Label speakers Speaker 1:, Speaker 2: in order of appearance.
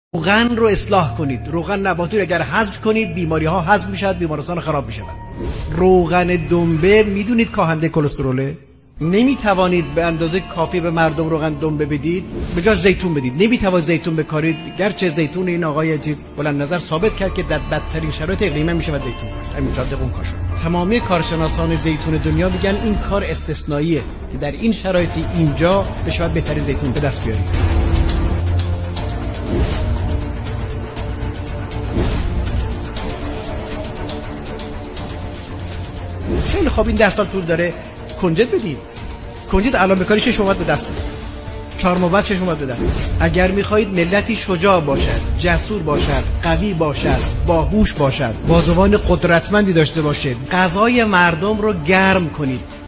Speaker 1: روغن رو اصلاح کنید. روغن نباتی رو اگر حذف کنید بیماری ها حذف میشد، بیمارستان خراب میشود. روغن دنبه میدونید کاهنده کلستروله؟ نمیتوانید به اندازه کافی به مردم روغن دنبه بدید، به جای زیتون بدید. نمیتوانید زیتون بکارید، گرچه زیتون این آقای بلند نظر ثابت کرد که در بدترین شرایط اقلیمی میشود زیتون کاشت. همین صادقون کاشت. تمامی کارشناسان زیتون دنیا میگن این کار استثنائیه که در این شرایط اینجا بشه بهترین زیتون به دست بیارید. خیلی خوب، این 10 سال طول داره. کنجد بدید. کنجد الان بکاری چه شما به دست بدید. چهارمواد چه شما به دست بدید. اگر میخواهید ملتی شجاع باشد، جسور باشد، قوی باشد، باهوش باشد، بازوان قدرتمندی داشته باشد، غذای مردم رو گرم کنید.